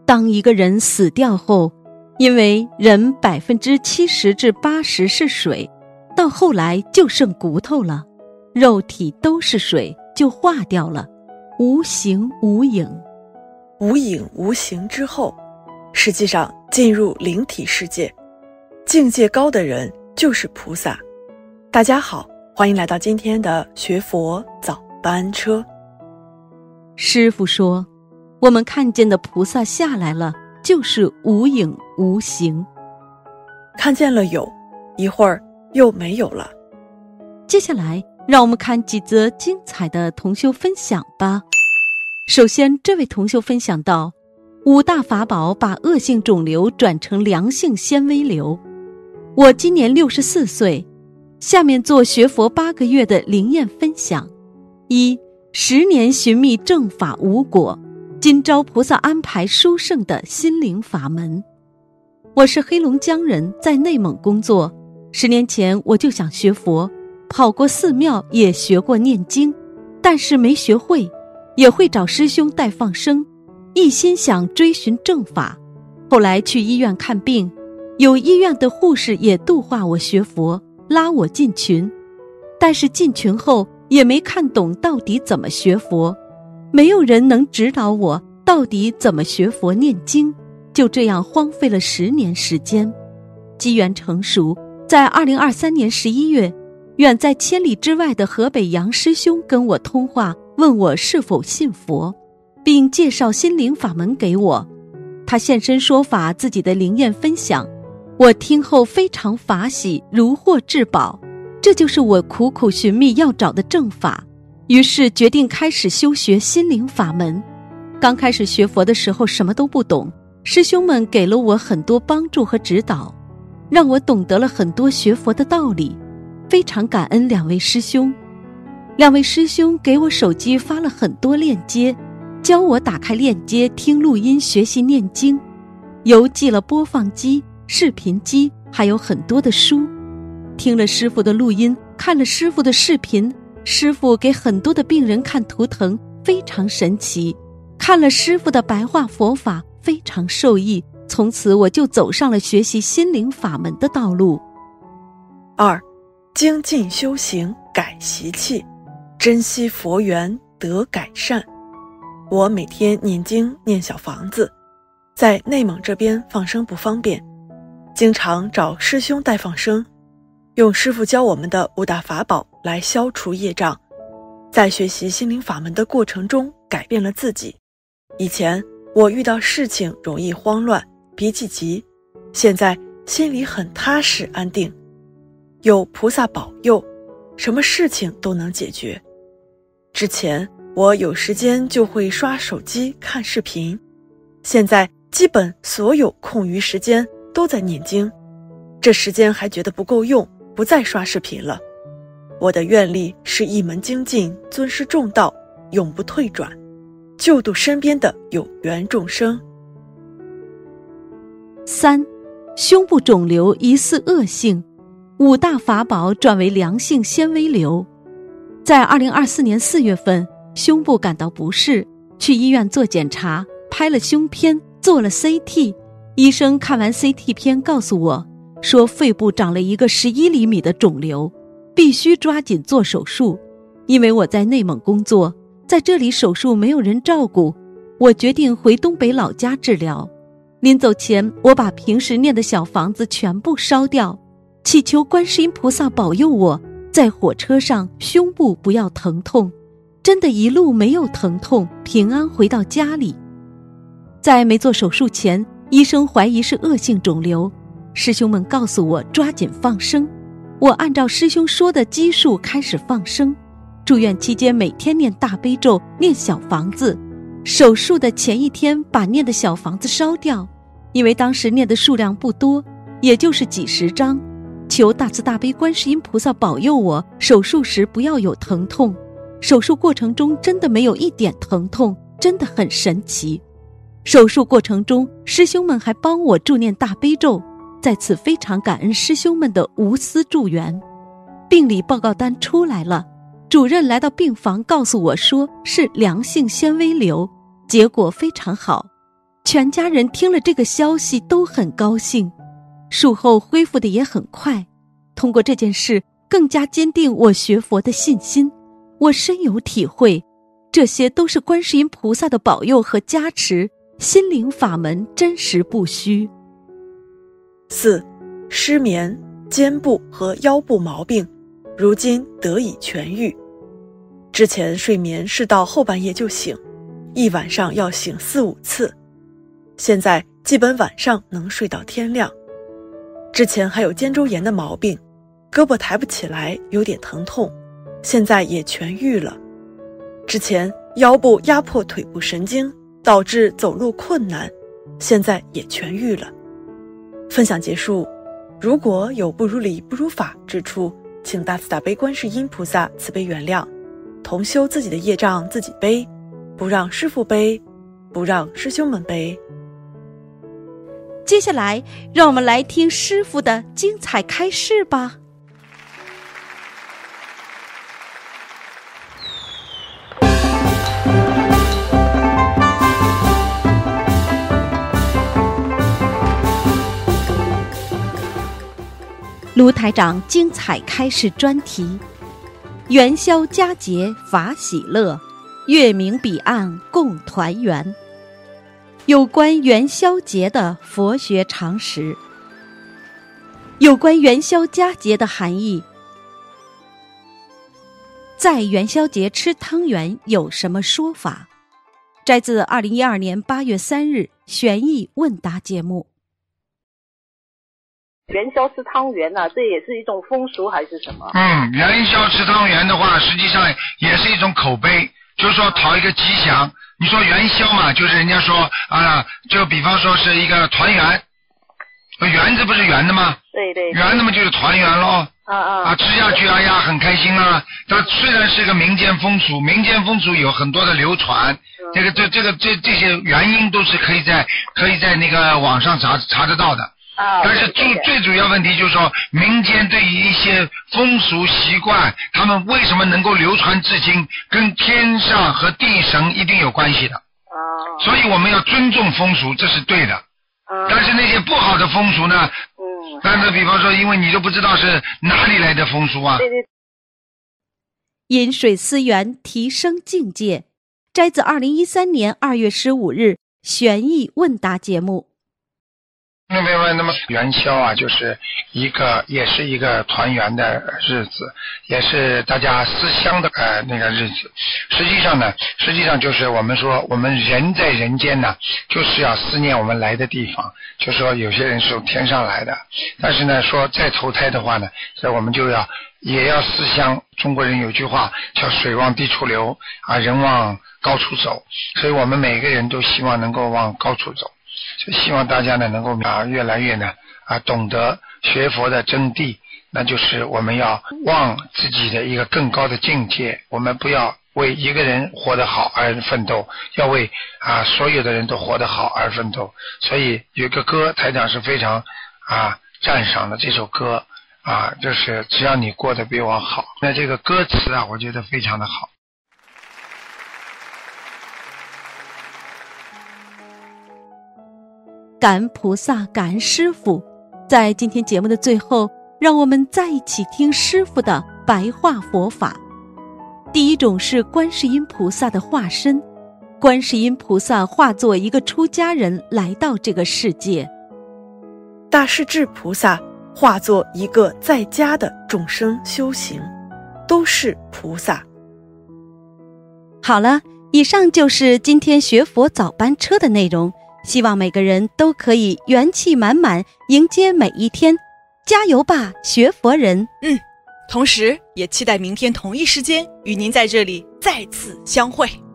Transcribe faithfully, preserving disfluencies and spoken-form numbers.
当一个人死掉后，因为人百分之七十至八十是水，到后来就剩骨头了，肉体都是水，就化掉了，无形无影。 无影无形之后，实际上进入灵体世界，境界高的人就是菩萨。大家好，欢迎来到今天的学佛早班车。 师父说，我们看见的菩萨下来了，就是无影无形。 看见了有，一会儿又没有了。 接下来让我们看几则精彩的同修分享吧。首先，这位同修分享到，五大法宝把恶性肿瘤转成良性纤维瘤。我今年六十四岁，下面做学佛八个月的灵验分享。一，十年寻觅正法无果，今朝菩萨安排殊胜的心灵法门。我是黑龙江人，在内蒙工作。十年前我就想学佛，跑过寺庙，也学过念经，但是没学会，也会找师兄带放生，一心想追寻正法。后来去医院看病，有医院的护士也度化我学佛，拉我进群。但是进群后也没看懂到底怎么学佛，没有人能指导我到底怎么学佛念经，就这样荒废了十年时间。机缘成熟，在二零二三年十一月，远在千里之外的河北杨师兄跟我通话，问我是否信佛，并介绍心灵法门给我。他现身说法自己的灵验分享，我听后非常法喜，如获至宝。这就是我苦苦寻觅要找的正法，于是决定开始修学心灵法门。刚开始学佛的时候什么都不懂，师兄们给了我很多帮助和指导，让我懂得了很多学佛的道理，非常感恩两位师兄。两位师兄给我手机发了很多链接，教我打开链接听录音学习念经，邮寄了播放机、视频机，还有很多的书。听了师父的录音，看了师父的视频，师父给很多的病人看图腾，非常神奇。看了师父的白话佛法，非常受益，从此我就走上了学习心灵法门的道路。 二，精进修行改习气，珍惜佛缘得改善。我每天念经念小房子，在内蒙这边放生不方便，经常找师兄带放生，用师父教我们的五大法宝来消除业障。在学习心灵法门的过程中改变了自己。以前我遇到事情容易慌乱，脾气急，现在心里很踏实安定，有菩萨保佑，什么事情都能解决。之前我有时间就会刷手机看视频，现在基本所有空余时间都在念经，这时间还觉得不够用，不再刷视频了。我的愿力是一门精进，尊师重道，永不退转，救度身边的有缘众生。 三，胸部肿瘤疑似恶性，五大法宝转为良性纤维瘤。在二零二四年四月份，胸部感到不适，去医院做检查，拍了胸片，做了 C T。 医生看完 C T 片告诉我说，肺部长了一个十一厘米的肿瘤，必须抓紧做手术。因为我在内蒙工作，在这里手术没有人照顾，我决定回东北老家治疗。临走前，我把平时念的小房子全部烧掉，祈求观世音菩萨保佑我在火车上胸部不要疼痛。真的一路没有疼痛，平安回到家里。在没做手术前，医生怀疑是恶性肿瘤，师兄们告诉我抓紧放生。我按照师兄说的基数开始放生，住院期间每天念大悲咒，念小房子。手术的前一天把念的小房子烧掉，因为当时念的数量不多，也就是几十张，求大慈大悲观世音菩萨保佑我手术时不要有疼痛。手术过程中真的没有一点疼痛，真的很神奇。手术过程中师兄们还帮我助念大悲咒，在此非常感恩师兄们的无私助缘。病理报告单出来了，主任来到病房告诉我说是良性纤维瘤，结果非常好。 全家人听了这个消息都很高兴，术后恢复的也很快。通过这件事，更加坚定我学佛的信心。我深有体会，这些都是观世音菩萨的保佑和加持，心灵法门真实不虚。 四、失眠、肩部和腰部毛病，如今得以痊愈。之前睡眠是到后半夜就醒，一晚上要醒四五次，现在基本晚上能睡到天亮。之前还有肩周炎的毛病，胳膊抬不起来，有点疼痛，现在也痊愈了。之前腰部压迫腿部神经，导致走路困难，现在也痊愈了。分享结束，如果有不如理不如法之处，请大慈大悲观世音菩萨慈悲原谅。同修自己的业障自己背，不让师父背，不让师兄们背。 接下来让我们来听师父的精彩开示吧。卢台长精彩开示专题：元宵佳节法喜乐，月明彼岸共团圆。有关元宵节的佛学常识。有关元宵佳节的含义，在元宵节吃汤圆有什么说法？摘自二零一二年八月三日悬疑问答节目。 元宵吃汤圆呢、啊，这也是一种风俗还是什么？ 嗯，元宵吃汤圆的话，实际上也是一种口碑，就是说讨一个吉祥。你说元宵嘛，就是人家说啊，就比方说是一个团圆，圆字不是圆的吗？ 对对。 圆的嘛就是团圆咯。 啊啊。 啊，吃下去哎呀很开心啊。它虽然是个民间风俗，民间风俗有很多的流传，嗯、这个这这个这这些原因都是可以在可以在那个网上查查得到的。 啊、 但是最最主要问题就是说，民间对于一些风俗习惯，他们为什么能够流传至今，跟天上和地神一定有关系的。 啊、 所以我们要尊重风俗，这是对的。 啊、 但是那些不好的风俗呢？ 嗯。 但是比方说，因为你都不知道是哪里来的风俗啊。 对对。 饮水思源，提升境界。摘自二零一三年二月十五日悬疑问答节目。 那么，那么元宵啊，就是一个，也是一个团圆的日子，也是大家思乡的呃那个日子。实际上呢，实际上就是我们说，我们人在人间呢，就是要思念我们来的地方。就说有些人是从天上来的，但是呢，说再投胎的话呢，所以我们就要也要思乡。中国人有句话叫“水往低处流，啊，人往高处走”，所以我们每个人都希望能够往高处走。就希望大家呢能够啊越来越呢啊懂得学佛的真谛，那就是我们要望自己的一个更高的境界，我们不要为一个人活得好而奋斗，要为啊所有的人都活得好而奋斗。所以有一个歌台长是非常啊赞赏的，这首歌啊就是只要你过得比我好。那这个歌词啊我觉得非常的好。 感恩菩萨，感恩师父。在今天节目的最后，让我们再一起听师父的白话佛法。第一种是观世音菩萨的化身，观世音菩萨化作一个出家人来到这个世界。 大势至菩萨化作一个在家的众生修行，都是菩萨。 好了，以上就是今天学佛早班车的内容。希望每个人都可以元气满满迎接每一天，加油吧，学佛人！ 嗯，同时也期待明天同一时间与您在这里再次相会。